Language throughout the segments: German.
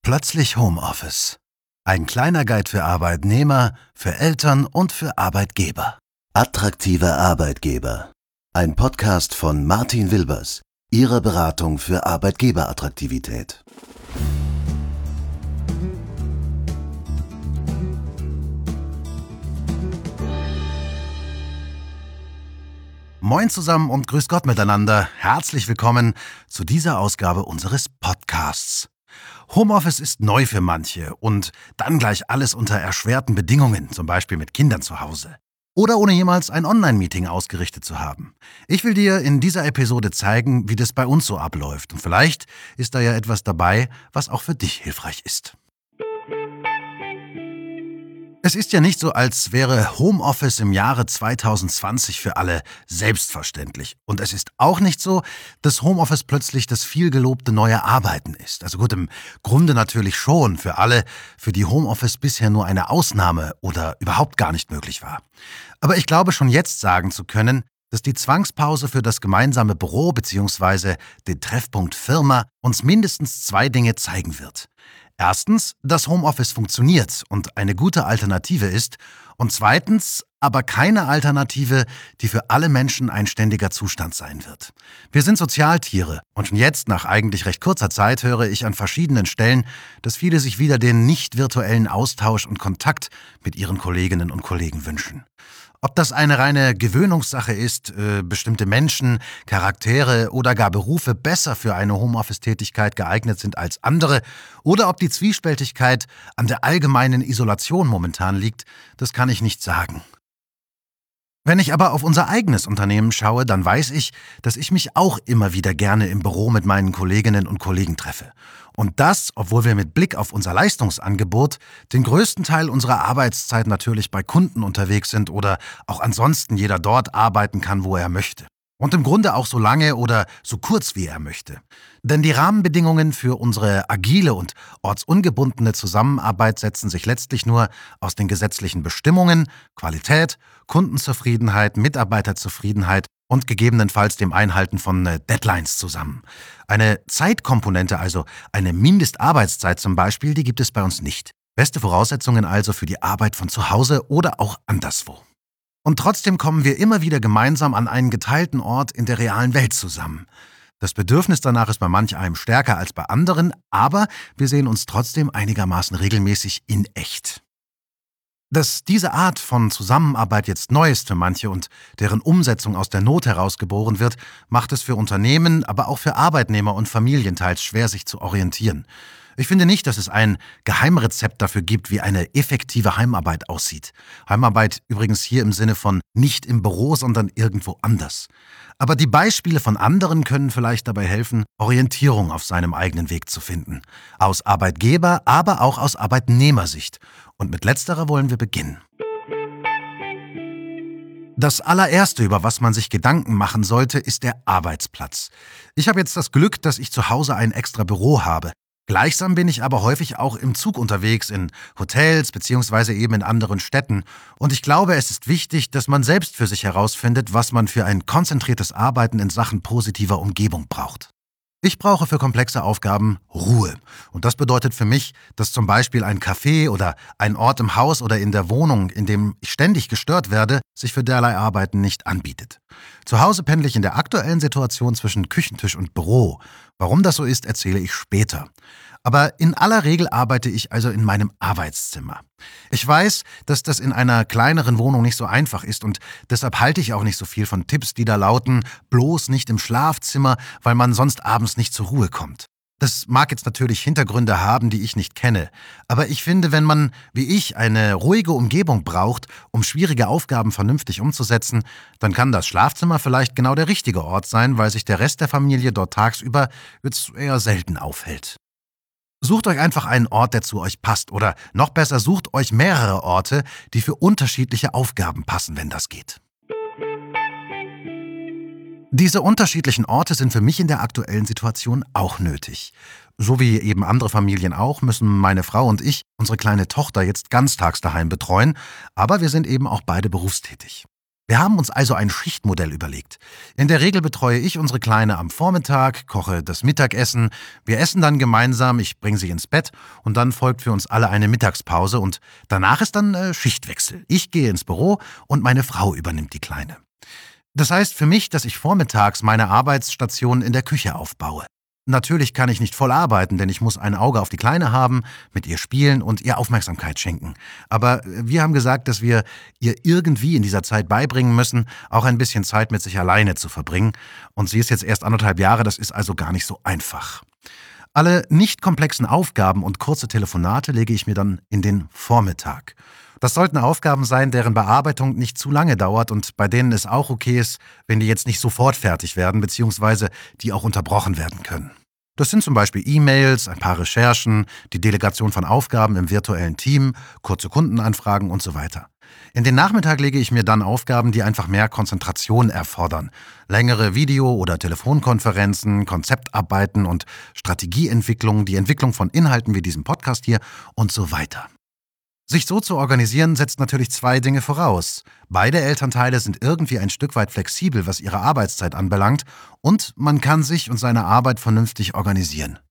Plötzlich Homeoffice. Ein kleiner Guide für Arbeitnehmer, für Eltern und für Arbeitgeber. Attraktive Arbeitgeber. Ein Podcast von Martin Wilbers, Ihrer Beratung für Arbeitgeberattraktivität. Moin zusammen und grüß Gott miteinander. Herzlich willkommen zu dieser Ausgabe unseres Podcasts. Homeoffice ist neu für manche und dann gleich alles unter erschwerten Bedingungen, zum Beispiel mit Kindern zu Hause. Oder ohne jemals ein Online-Meeting ausgerichtet zu haben. Ich will dir in dieser Episode zeigen, wie das bei uns so abläuft. Und vielleicht ist da ja etwas dabei, was auch für dich hilfreich ist. Es ist ja nicht so, als wäre Homeoffice im Jahre 2020 für alle selbstverständlich. Und es ist auch nicht so, dass Homeoffice plötzlich das vielgelobte neue Arbeiten ist. Also gut, im Grunde natürlich schon für alle, für die Homeoffice bisher nur eine Ausnahme oder überhaupt gar nicht möglich war. Aber ich glaube schon jetzt sagen zu können, dass die Zwangspause für das gemeinsame Büro bzw. den Treffpunkt Firma uns mindestens zwei Dinge zeigen wird. Erstens, dass Homeoffice funktioniert und eine gute Alternative ist. Und zweitens, aber keine Alternative, die für alle Menschen ein ständiger Zustand sein wird. Wir sind Sozialtiere und schon jetzt, nach eigentlich recht kurzer Zeit, höre ich an verschiedenen Stellen, dass viele sich wieder den nicht virtuellen Austausch und Kontakt mit ihren Kolleginnen und Kollegen wünschen. Ob das eine reine Gewöhnungssache ist, bestimmte Menschen, Charaktere oder gar Berufe besser für eine Homeoffice-Tätigkeit geeignet sind als andere oder ob die Zwiespältigkeit an der allgemeinen Isolation momentan liegt, das kann ich nicht sagen. Wenn ich aber auf unser eigenes Unternehmen schaue, dann weiß ich, dass ich mich auch immer wieder gerne im Büro mit meinen Kolleginnen und Kollegen treffe. Und das, obwohl wir mit Blick auf unser Leistungsangebot den größten Teil unserer Arbeitszeit natürlich bei Kunden unterwegs sind oder auch ansonsten jeder dort arbeiten kann, wo er möchte. Und im Grunde auch so lange oder so kurz, wie er möchte. Denn die Rahmenbedingungen für unsere agile und ortsungebundene Zusammenarbeit setzen sich letztlich nur aus den gesetzlichen Bestimmungen, Qualität, Kundenzufriedenheit, Mitarbeiterzufriedenheit und gegebenenfalls dem Einhalten von Deadlines zusammen. Eine Zeitkomponente, also eine Mindestarbeitszeit zum Beispiel, die gibt es bei uns nicht. Beste Voraussetzungen also für die Arbeit von zu Hause oder auch anderswo. Und trotzdem kommen wir immer wieder gemeinsam an einen geteilten Ort in der realen Welt zusammen. Das Bedürfnis danach ist bei manch einem stärker als bei anderen, aber wir sehen uns trotzdem einigermaßen regelmäßig in echt. Dass diese Art von Zusammenarbeit jetzt neu ist für manche und deren Umsetzung aus der Not heraus geboren wird, macht es für Unternehmen, aber auch für Arbeitnehmer und Familien teils schwer, sich zu orientieren. Ich finde nicht, dass es ein Geheimrezept dafür gibt, wie eine effektive Heimarbeit aussieht. Heimarbeit übrigens hier im Sinne von nicht im Büro, sondern irgendwo anders. Aber die Beispiele von anderen können vielleicht dabei helfen, Orientierung auf seinem eigenen Weg zu finden. Aus Arbeitgeber, aber auch aus Arbeitnehmersicht. Und mit letzterer wollen wir beginnen. Das allererste, über was man sich Gedanken machen sollte, ist der Arbeitsplatz. Ich habe jetzt das Glück, dass ich zu Hause ein extra Büro habe. Gleichsam bin ich aber häufig auch im Zug unterwegs, in Hotels bzw. eben in anderen Städten. Und ich glaube, es ist wichtig, dass man selbst für sich herausfindet, was man für ein konzentriertes Arbeiten in Sachen positiver Umgebung braucht. Ich brauche für komplexe Aufgaben Ruhe. Und das bedeutet für mich, dass zum Beispiel ein Café oder ein Ort im Haus oder in der Wohnung, in dem ich ständig gestört werde, sich für derlei Arbeiten nicht anbietet. Zu Hause pendle ich in der aktuellen Situation zwischen Küchentisch und Büro. Warum das so ist, erzähle ich später. Aber in aller Regel arbeite ich also in meinem Arbeitszimmer. Ich weiß, dass das in einer kleineren Wohnung nicht so einfach ist und deshalb halte ich auch nicht so viel von Tipps, die da lauten, bloß nicht im Schlafzimmer, weil man sonst abends nicht zur Ruhe kommt. Das mag jetzt natürlich Hintergründe haben, die ich nicht kenne. Aber ich finde, wenn man, wie ich, eine ruhige Umgebung braucht, um schwierige Aufgaben vernünftig umzusetzen, dann kann das Schlafzimmer vielleicht genau der richtige Ort sein, weil sich der Rest der Familie dort tagsüber jetzt eher selten aufhält. Sucht euch einfach einen Ort, der zu euch passt. Oder noch besser, sucht euch mehrere Orte, die für unterschiedliche Aufgaben passen, wenn das geht. Diese unterschiedlichen Orte sind für mich in der aktuellen Situation auch nötig. So wie eben andere Familien auch, müssen meine Frau und ich unsere kleine Tochter jetzt ganztags daheim betreuen, aber wir sind eben auch beide berufstätig. Wir haben uns also ein Schichtmodell überlegt. In der Regel betreue ich unsere Kleine am Vormittag, koche das Mittagessen, wir essen dann gemeinsam, ich bringe sie ins Bett und dann folgt für uns alle eine Mittagspause und danach ist dann Schichtwechsel. Ich gehe ins Büro und meine Frau übernimmt die Kleine. Das heißt für mich, dass ich vormittags meine Arbeitsstation in der Küche aufbaue. Natürlich kann ich nicht voll arbeiten, denn ich muss ein Auge auf die Kleine haben, mit ihr spielen und ihr Aufmerksamkeit schenken. Aber wir haben gesagt, dass wir ihr irgendwie in dieser Zeit beibringen müssen, auch ein bisschen Zeit mit sich alleine zu verbringen. Und sie ist jetzt erst 1,5 Jahre, das ist also gar nicht so einfach. Alle nicht komplexen Aufgaben und kurze Telefonate lege ich mir dann in den Vormittag. Das sollten Aufgaben sein, deren Bearbeitung nicht zu lange dauert und bei denen es auch okay ist, wenn die jetzt nicht sofort fertig werden, beziehungsweise die auch unterbrochen werden können. Das sind zum Beispiel E-Mails, ein paar Recherchen, die Delegation von Aufgaben im virtuellen Team, kurze Kundenanfragen und so weiter. In den Nachmittag lege ich mir dann Aufgaben, die einfach mehr Konzentration erfordern. Längere Video- oder Telefonkonferenzen, Konzeptarbeiten und Strategieentwicklung, die Entwicklung von Inhalten wie diesem Podcast hier und so weiter. Sich so zu organisieren, setzt natürlich 2 Dinge voraus. Beide Elternteile sind irgendwie ein Stück weit flexibel, was ihre Arbeitszeit anbelangt, und man kann sich und seine Arbeit vernünftig organisieren.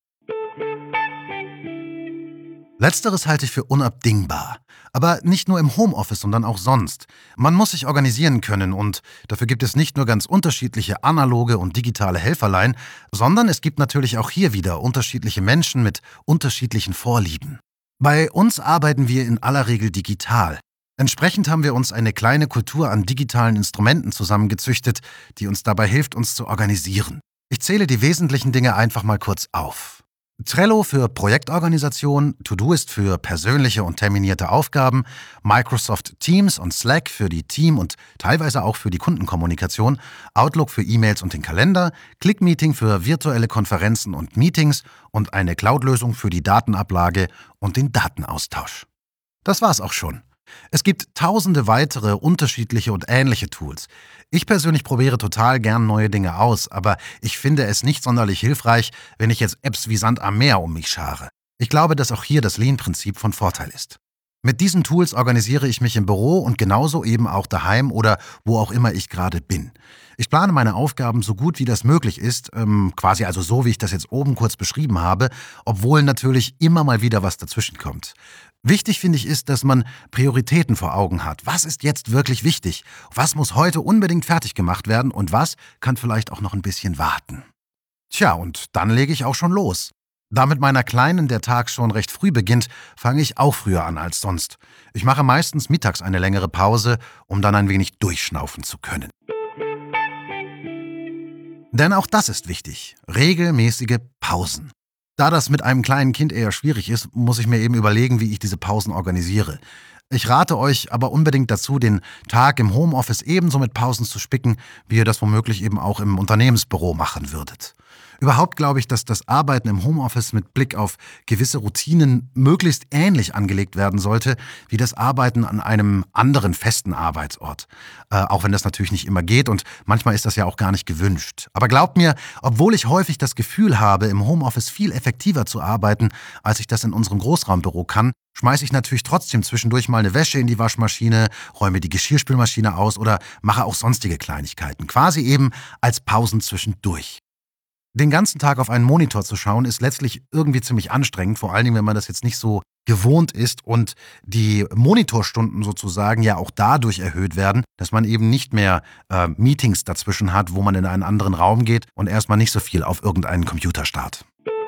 Letzteres halte ich für unabdingbar. Aber nicht nur im Homeoffice, sondern auch sonst. Man muss sich organisieren können und dafür gibt es nicht nur ganz unterschiedliche analoge und digitale Helferlein, sondern es gibt natürlich auch hier wieder unterschiedliche Menschen mit unterschiedlichen Vorlieben. Bei uns arbeiten wir in aller Regel digital. Entsprechend haben wir uns eine kleine Kultur an digitalen Instrumenten zusammengezüchtet, die uns dabei hilft, uns zu organisieren. Ich zähle die wesentlichen Dinge einfach mal kurz auf. Trello für Projektorganisation, Todoist für persönliche und terminierte Aufgaben, Microsoft Teams und Slack für die Team- und teilweise auch für die Kundenkommunikation, Outlook für E-Mails und den Kalender, ClickMeeting für virtuelle Konferenzen und Meetings und eine Cloud-Lösung für die Datenablage und den Datenaustausch. Das war's auch schon. Es gibt tausende weitere unterschiedliche und ähnliche Tools. Ich persönlich probiere total gern neue Dinge aus, aber ich finde es nicht sonderlich hilfreich, wenn ich jetzt Apps wie Sand am Meer um mich schare. Ich glaube, dass auch hier das Lean-Prinzip von Vorteil ist. Mit diesen Tools organisiere ich mich im Büro und genauso eben auch daheim oder wo auch immer ich gerade bin. Ich plane meine Aufgaben so gut wie das möglich ist, quasi also so, wie ich das jetzt oben kurz beschrieben habe, obwohl natürlich immer mal wieder was dazwischen kommt. Wichtig finde ich ist, dass man Prioritäten vor Augen hat. Was ist jetzt wirklich wichtig? Was muss heute unbedingt fertig gemacht werden und was kann vielleicht auch noch ein bisschen warten? Tja, und dann lege ich auch schon los. Da mit meiner Kleinen der Tag schon recht früh beginnt, fange ich auch früher an als sonst. Ich mache meistens mittags eine längere Pause, um dann ein wenig durchschnaufen zu können. Denn auch das ist wichtig. Regelmäßige Pausen. Da das mit einem kleinen Kind eher schwierig ist, muss ich mir eben überlegen, wie ich diese Pausen organisiere. Ich rate euch aber unbedingt dazu, den Tag im Homeoffice ebenso mit Pausen zu spicken, wie ihr das womöglich eben auch im Unternehmensbüro machen würdet. Überhaupt glaube ich, dass das Arbeiten im Homeoffice mit Blick auf gewisse Routinen möglichst ähnlich angelegt werden sollte, wie das Arbeiten an einem anderen festen Arbeitsort. Auch wenn das natürlich nicht immer geht und manchmal ist das ja auch gar nicht gewünscht. Aber glaubt mir, obwohl ich häufig das Gefühl habe, im Homeoffice viel effektiver zu arbeiten, als ich das in unserem Großraumbüro kann, schmeiße ich natürlich trotzdem zwischendurch mal eine Wäsche in die Waschmaschine, räume die Geschirrspülmaschine aus oder mache auch sonstige Kleinigkeiten. Quasi eben als Pausen zwischendurch. Den ganzen Tag auf einen Monitor zu schauen, ist letztlich irgendwie ziemlich anstrengend, vor allen Dingen, wenn man das jetzt nicht so gewohnt ist und die Monitorstunden sozusagen ja auch dadurch erhöht werden, dass man eben nicht mehr Meetings dazwischen hat, wo man in einen anderen Raum geht und erstmal nicht so viel auf irgendeinen Computer starrt.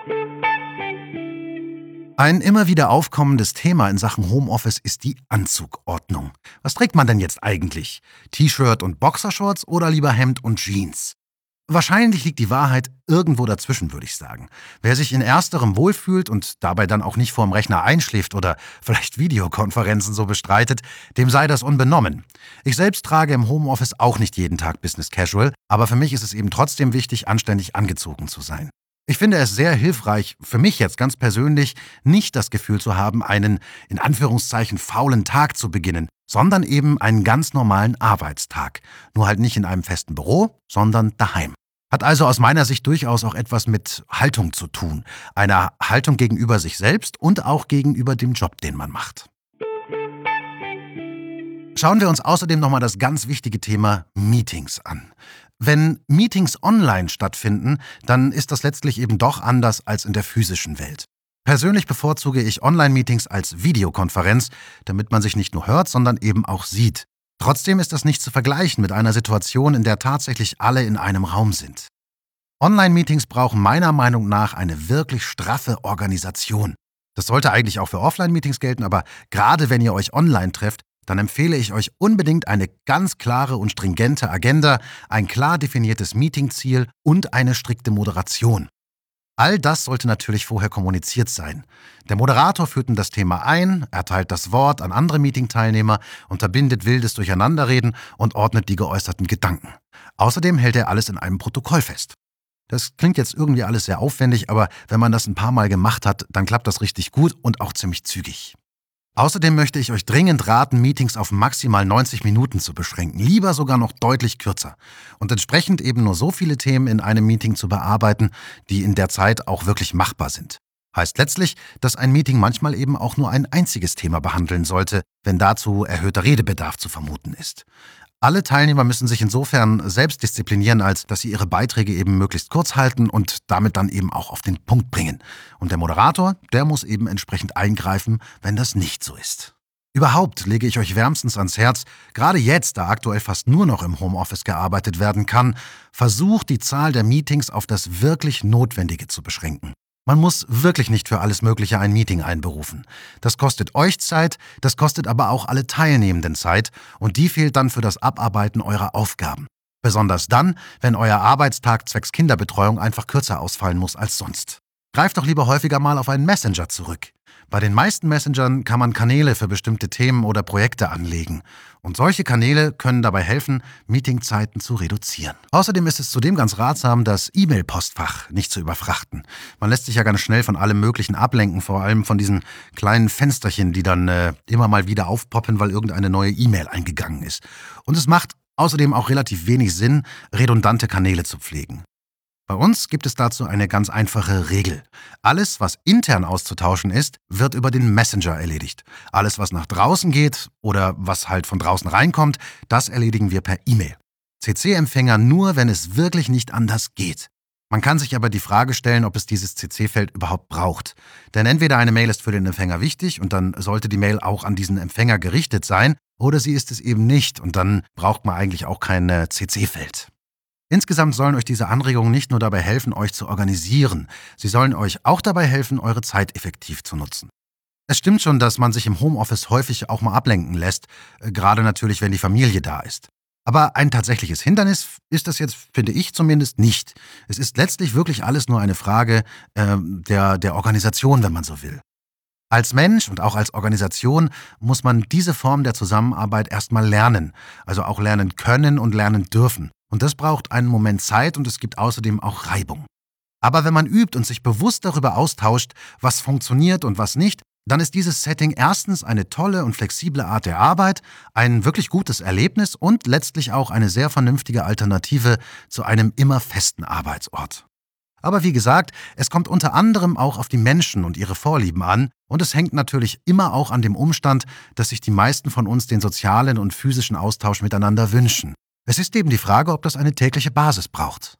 Ein immer wieder aufkommendes Thema in Sachen Homeoffice ist die Anzugordnung. Was trägt man denn jetzt eigentlich? T-Shirt und Boxershorts oder lieber Hemd und Jeans? Wahrscheinlich liegt die Wahrheit irgendwo dazwischen, würde ich sagen. Wer sich in ersterem wohlfühlt und dabei dann auch nicht vorm Rechner einschläft oder vielleicht Videokonferenzen so bestreitet, dem sei das unbenommen. Ich selbst trage im Homeoffice auch nicht jeden Tag Business Casual, aber für mich ist es eben trotzdem wichtig, anständig angezogen zu sein. Ich finde es sehr hilfreich, für mich jetzt ganz persönlich, nicht das Gefühl zu haben, einen in Anführungszeichen faulen Tag zu beginnen, sondern eben einen ganz normalen Arbeitstag. Nur halt nicht in einem festen Büro, sondern daheim. Hat also aus meiner Sicht durchaus auch etwas mit Haltung zu tun. Einer Haltung gegenüber sich selbst und auch gegenüber dem Job, den man macht. Schauen wir uns außerdem nochmal das ganz wichtige Thema Meetings an. Wenn Meetings online stattfinden, dann ist das letztlich eben doch anders als in der physischen Welt. Persönlich bevorzuge ich Online-Meetings als Videokonferenz, damit man sich nicht nur hört, sondern eben auch sieht. Trotzdem ist das nicht zu vergleichen mit einer Situation, in der tatsächlich alle in einem Raum sind. Online-Meetings brauchen meiner Meinung nach eine wirklich straffe Organisation. Das sollte eigentlich auch für Offline-Meetings gelten, aber gerade wenn ihr euch online trefft, dann empfehle ich euch unbedingt eine ganz klare und stringente Agenda, ein klar definiertes Meetingziel und eine strikte Moderation. All das sollte natürlich vorher kommuniziert sein. Der Moderator führt in das Thema ein, erteilt das Wort an andere Meetingteilnehmer, unterbindet wildes Durcheinanderreden und ordnet die geäußerten Gedanken. Außerdem hält er alles in einem Protokoll fest. Das klingt jetzt irgendwie alles sehr aufwendig, aber wenn man das ein paar Mal gemacht hat, dann klappt das richtig gut und auch ziemlich zügig. Außerdem möchte ich euch dringend raten, Meetings auf maximal 90 Minuten zu beschränken, lieber sogar noch deutlich kürzer und entsprechend eben nur so viele Themen in einem Meeting zu bearbeiten, die in der Zeit auch wirklich machbar sind. Heißt letztlich, dass ein Meeting manchmal eben auch nur ein einziges Thema behandeln sollte, wenn dazu erhöhter Redebedarf zu vermuten ist. Alle Teilnehmer müssen sich insofern selbst disziplinieren, als dass sie ihre Beiträge eben möglichst kurz halten und damit dann eben auch auf den Punkt bringen. Und der Moderator, der muss eben entsprechend eingreifen, wenn das nicht so ist. Überhaupt lege ich euch wärmstens ans Herz, gerade jetzt, da aktuell fast nur noch im Homeoffice gearbeitet werden kann, versucht die Zahl der Meetings auf das wirklich Notwendige zu beschränken. Man muss wirklich nicht für alles Mögliche ein Meeting einberufen. Das kostet euch Zeit, das kostet aber auch alle Teilnehmenden Zeit und die fehlt dann für das Abarbeiten eurer Aufgaben. Besonders dann, wenn euer Arbeitstag zwecks Kinderbetreuung einfach kürzer ausfallen muss als sonst. Greift doch lieber häufiger mal auf einen Messenger zurück. Bei den meisten Messengern kann man Kanäle für bestimmte Themen oder Projekte anlegen. Und solche Kanäle können dabei helfen, Meetingzeiten zu reduzieren. Außerdem ist es zudem ganz ratsam, das E-Mail-Postfach nicht zu überfrachten. Man lässt sich ja ganz schnell von allem Möglichen ablenken, vor allem von diesen kleinen Fensterchen, die dann immer mal wieder aufpoppen, weil irgendeine neue E-Mail eingegangen ist. Und es macht außerdem auch relativ wenig Sinn, redundante Kanäle zu pflegen. Bei uns gibt es dazu eine ganz einfache Regel. Alles, was intern auszutauschen ist, wird über den Messenger erledigt. Alles, was nach draußen geht oder was halt von draußen reinkommt, das erledigen wir per E-Mail. CC-Empfänger nur, wenn es wirklich nicht anders geht. Man kann sich aber die Frage stellen, ob es dieses CC-Feld überhaupt braucht. Denn entweder eine Mail ist für den Empfänger wichtig und dann sollte die Mail auch an diesen Empfänger gerichtet sein, oder sie ist es eben nicht und dann braucht man eigentlich auch kein CC-Feld. Insgesamt sollen euch diese Anregungen nicht nur dabei helfen, euch zu organisieren, sie sollen euch auch dabei helfen, eure Zeit effektiv zu nutzen. Es stimmt schon, dass man sich im Homeoffice häufig auch mal ablenken lässt, gerade natürlich, wenn die Familie da ist. Aber ein tatsächliches Hindernis ist das jetzt, finde ich zumindest, nicht. Es ist letztlich wirklich alles nur eine Frage der Organisation, wenn man so will. Als Mensch und auch als Organisation muss man diese Form der Zusammenarbeit erstmal lernen, also auch lernen können und lernen dürfen. Und das braucht einen Moment Zeit und es gibt außerdem auch Reibung. Aber wenn man übt und sich bewusst darüber austauscht, was funktioniert und was nicht, dann ist dieses Setting erstens eine tolle und flexible Art der Arbeit, ein wirklich gutes Erlebnis und letztlich auch eine sehr vernünftige Alternative zu einem immer festen Arbeitsort. Aber wie gesagt, es kommt unter anderem auch auf die Menschen und ihre Vorlieben an und es hängt natürlich immer auch an dem Umstand, dass sich die meisten von uns den sozialen und physischen Austausch miteinander wünschen. Es ist eben die Frage, ob das eine tägliche Basis braucht.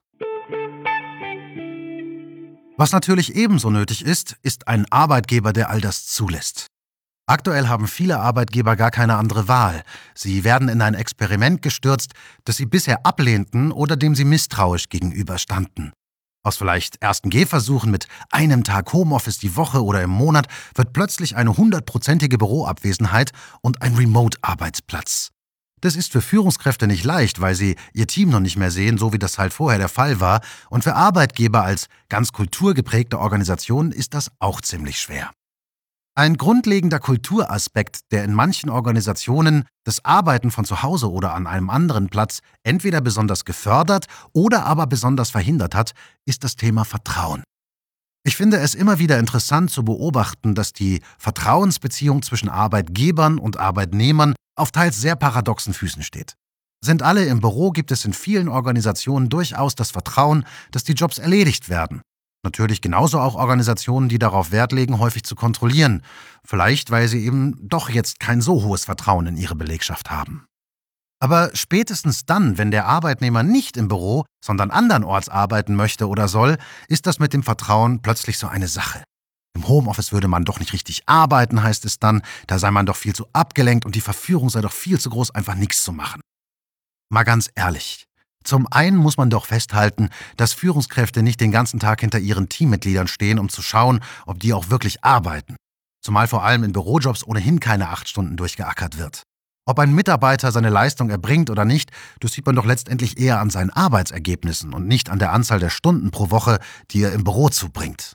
Was natürlich ebenso nötig ist, ist ein Arbeitgeber, der all das zulässt. Aktuell haben viele Arbeitgeber gar keine andere Wahl. Sie werden in ein Experiment gestürzt, das sie bisher ablehnten oder dem sie misstrauisch gegenüberstanden. Aus vielleicht ersten Gehversuchen mit einem Tag Homeoffice die Woche oder im Monat wird plötzlich eine 100%ige Büroabwesenheit und ein Remote-Arbeitsplatz. Das ist für Führungskräfte nicht leicht, weil sie ihr Team noch nicht mehr sehen, so wie das halt vorher der Fall war. Und für Arbeitgeber als ganz kulturgeprägte Organisation ist das auch ziemlich schwer. Ein grundlegender Kulturaspekt, der in manchen Organisationen das Arbeiten von zu Hause oder an einem anderen Platz entweder besonders gefördert oder aber besonders verhindert hat, ist das Thema Vertrauen. Ich finde es immer wieder interessant zu beobachten, dass die Vertrauensbeziehung zwischen Arbeitgebern und Arbeitnehmern auf teils sehr paradoxen Füßen steht. Sind alle im Büro, gibt es in vielen Organisationen durchaus das Vertrauen, dass die Jobs erledigt werden. Natürlich genauso auch Organisationen, die darauf Wert legen, häufig zu kontrollieren. Vielleicht, weil sie eben doch jetzt kein so hohes Vertrauen in ihre Belegschaft haben. Aber spätestens dann, wenn der Arbeitnehmer nicht im Büro, sondern andernorts arbeiten möchte oder soll, ist das mit dem Vertrauen plötzlich so eine Sache. Im Homeoffice würde man doch nicht richtig arbeiten, heißt es dann, da sei man doch viel zu abgelenkt und die Verführung sei doch viel zu groß, einfach nichts zu machen. Mal ganz ehrlich. Zum einen muss man doch festhalten, dass Führungskräfte nicht den ganzen Tag hinter ihren Teammitgliedern stehen, um zu schauen, ob die auch wirklich arbeiten. Zumal vor allem in Bürojobs ohnehin keine 8 Stunden durchgeackert wird. Ob ein Mitarbeiter seine Leistung erbringt oder nicht, das sieht man doch letztendlich eher an seinen Arbeitsergebnissen und nicht an der Anzahl der Stunden pro Woche, die er im Büro zubringt.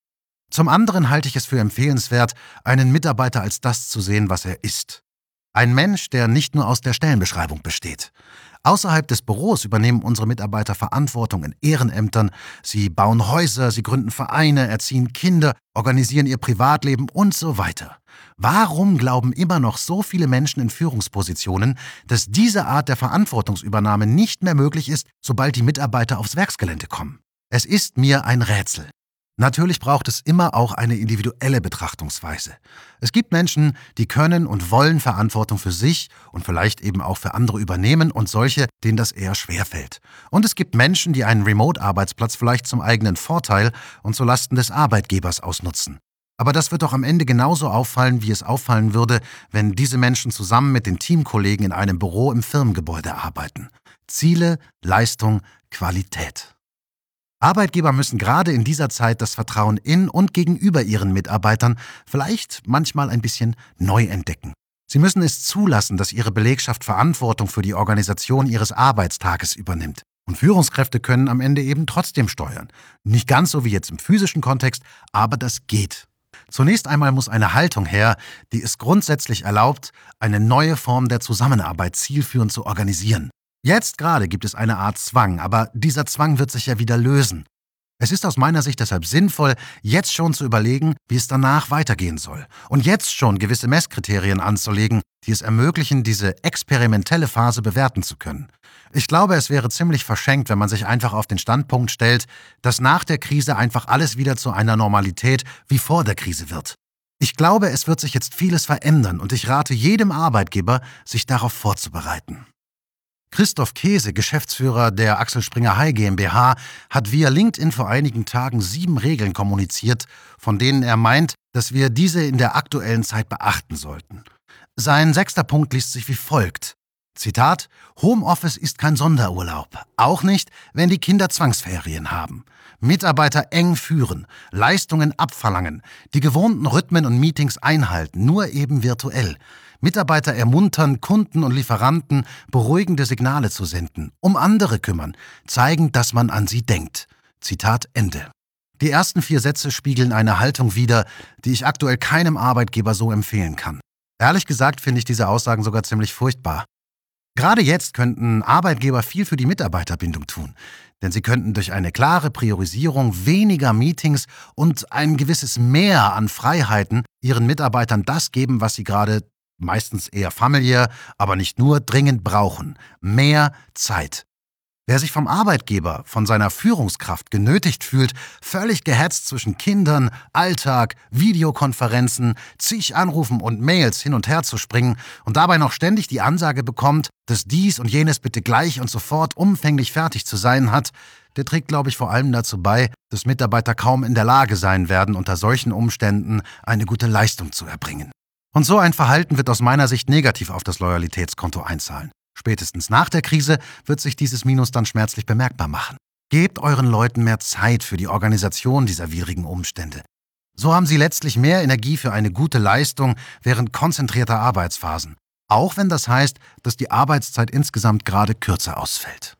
Zum anderen halte ich es für empfehlenswert, einen Mitarbeiter als das zu sehen, was er ist. Ein Mensch, der nicht nur aus der Stellenbeschreibung besteht. Außerhalb des Büros übernehmen unsere Mitarbeiter Verantwortung in Ehrenämtern. Sie bauen Häuser, sie gründen Vereine, erziehen Kinder, organisieren ihr Privatleben und so weiter. Warum glauben immer noch so viele Menschen in Führungspositionen, dass diese Art der Verantwortungsübernahme nicht mehr möglich ist, sobald die Mitarbeiter aufs Werksgelände kommen? Es ist mir ein Rätsel. Natürlich braucht es immer auch eine individuelle Betrachtungsweise. Es gibt Menschen, die können und wollen Verantwortung für sich und vielleicht eben auch für andere übernehmen und solche, denen das eher schwerfällt. Und es gibt Menschen, die einen Remote-Arbeitsplatz vielleicht zum eigenen Vorteil und zulasten des Arbeitgebers ausnutzen. Aber das wird doch am Ende genauso auffallen, wie es auffallen würde, wenn diese Menschen zusammen mit den Teamkollegen in einem Büro im Firmengebäude arbeiten. Ziele, Leistung, Qualität. Arbeitgeber müssen gerade in dieser Zeit das Vertrauen in und gegenüber ihren Mitarbeitern vielleicht manchmal ein bisschen neu entdecken. Sie müssen es zulassen, dass ihre Belegschaft Verantwortung für die Organisation ihres Arbeitstages übernimmt. Und Führungskräfte können am Ende eben trotzdem steuern. Nicht ganz so wie jetzt im physischen Kontext, aber das geht. Zunächst einmal muss eine Haltung her, die es grundsätzlich erlaubt, eine neue Form der Zusammenarbeit zielführend zu organisieren. Jetzt gerade gibt es eine Art Zwang, aber dieser Zwang wird sich ja wieder lösen. Es ist aus meiner Sicht deshalb sinnvoll, jetzt schon zu überlegen, wie es danach weitergehen soll. Und jetzt schon gewisse Messkriterien anzulegen, die es ermöglichen, diese experimentelle Phase bewerten zu können. Ich glaube, es wäre ziemlich verschenkt, wenn man sich einfach auf den Standpunkt stellt, dass nach der Krise einfach alles wieder zu einer Normalität wie vor der Krise wird. Ich glaube, es wird sich jetzt vieles verändern und ich rate jedem Arbeitgeber, sich darauf vorzubereiten. Christoph Käse, Geschäftsführer der Axel Springer High GmbH, hat via LinkedIn vor einigen Tagen 7 Regeln kommuniziert, von denen er meint, dass wir diese in der aktuellen Zeit beachten sollten. Sein 6. Punkt liest sich wie folgt. Zitat: Homeoffice ist kein Sonderurlaub, auch nicht, wenn die Kinder Zwangsferien haben. Mitarbeiter eng führen, Leistungen abverlangen, die gewohnten Rhythmen und Meetings einhalten, nur eben virtuell. Mitarbeiter ermuntern, Kunden und Lieferanten beruhigende Signale zu senden, um andere kümmern, zeigen, dass man an sie denkt. Zitat Ende. Die ersten 4 Sätze spiegeln eine Haltung wider, die ich aktuell keinem Arbeitgeber so empfehlen kann. Ehrlich gesagt finde ich diese Aussagen sogar ziemlich furchtbar. Gerade jetzt könnten Arbeitgeber viel für die Mitarbeiterbindung tun, denn sie könnten durch eine klare Priorisierung weniger Meetings und ein gewisses Mehr an Freiheiten ihren Mitarbeitern das geben, was sie gerade meistens eher familiär, aber nicht nur dringend brauchen. Mehr Zeit. Wer sich vom Arbeitgeber, von seiner Führungskraft genötigt fühlt, völlig gehetzt zwischen Kindern, Alltag, Videokonferenzen, zig Anrufen und Mails hin und her zu springen und dabei noch ständig die Ansage bekommt, dass dies und jenes bitte gleich und sofort umfänglich fertig zu sein hat, der trägt, glaube ich, vor allem dazu bei, dass Mitarbeiter kaum in der Lage sein werden, unter solchen Umständen eine gute Leistung zu erbringen. Und so ein Verhalten wird aus meiner Sicht negativ auf das Loyalitätskonto einzahlen. Spätestens nach der Krise wird sich dieses Minus dann schmerzlich bemerkbar machen. Gebt euren Leuten mehr Zeit für die Organisation dieser widrigen Umstände. So haben sie letztlich mehr Energie für eine gute Leistung während konzentrierter Arbeitsphasen. Auch wenn das heißt, dass die Arbeitszeit insgesamt gerade kürzer ausfällt.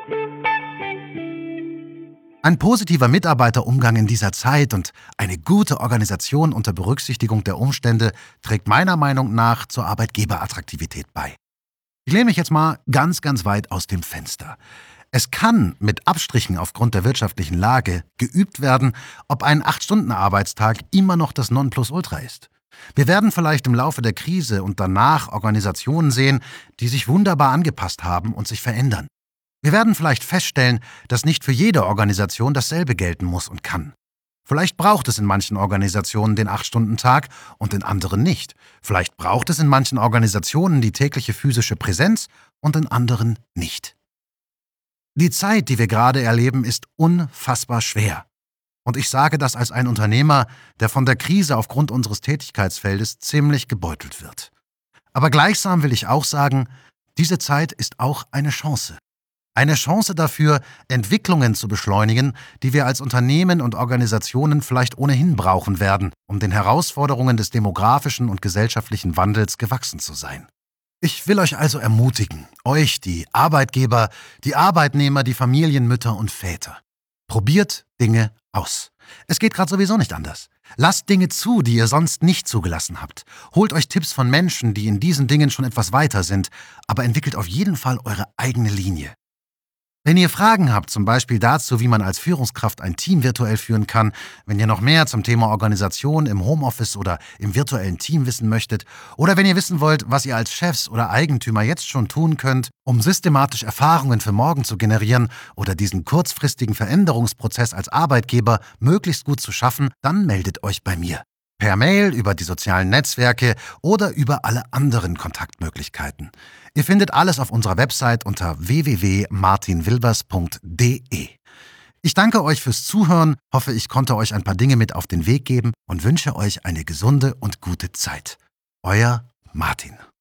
Ein positiver Mitarbeiterumgang in dieser Zeit und eine gute Organisation unter Berücksichtigung der Umstände trägt meiner Meinung nach zur Arbeitgeberattraktivität bei. Ich lehne mich jetzt mal ganz weit aus dem Fenster. Es kann mit Abstrichen aufgrund der wirtschaftlichen Lage geübt werden, ob ein 8-Stunden-Arbeitstag immer noch das Nonplusultra ist. Wir werden vielleicht im Laufe der Krise und danach Organisationen sehen, die sich wunderbar angepasst haben und sich verändern. Wir werden vielleicht feststellen, dass nicht für jede Organisation dasselbe gelten muss und kann. Vielleicht braucht es in manchen Organisationen den 8-Stunden-Tag und in anderen nicht. Vielleicht braucht es in manchen Organisationen die tägliche physische Präsenz und in anderen nicht. Die Zeit, die wir gerade erleben, ist unfassbar schwer. Und ich sage das als ein Unternehmer, der von der Krise aufgrund unseres Tätigkeitsfeldes ziemlich gebeutelt wird. Aber gleichsam will ich auch sagen, diese Zeit ist auch eine Chance. Eine Chance dafür, Entwicklungen zu beschleunigen, die wir als Unternehmen und Organisationen vielleicht ohnehin brauchen werden, um den Herausforderungen des demografischen und gesellschaftlichen Wandels gewachsen zu sein. Ich will euch also ermutigen, euch, die Arbeitgeber, die Arbeitnehmer, die Familienmütter und Väter. Probiert Dinge aus. Es geht gerade sowieso nicht anders. Lasst Dinge zu, die ihr sonst nicht zugelassen habt. Holt euch Tipps von Menschen, die in diesen Dingen schon etwas weiter sind, aber entwickelt auf jeden Fall eure eigene Linie. Wenn ihr Fragen habt, zum Beispiel dazu, wie man als Führungskraft ein Team virtuell führen kann, wenn ihr noch mehr zum Thema Organisation im Homeoffice oder im virtuellen Team wissen möchtet, oder wenn ihr wissen wollt, was ihr als Chefs oder Eigentümer jetzt schon tun könnt, um systematisch Erfahrungen für morgen zu generieren oder diesen kurzfristigen Veränderungsprozess als Arbeitgeber möglichst gut zu schaffen, dann meldet euch bei mir. Per Mail, über die sozialen Netzwerke oder über alle anderen Kontaktmöglichkeiten. Ihr findet alles auf unserer Website unter www.martinwilbers.de. Ich danke euch fürs Zuhören, hoffe, ich konnte euch ein paar Dinge mit auf den Weg geben und wünsche euch eine gesunde und gute Zeit. Euer Martin.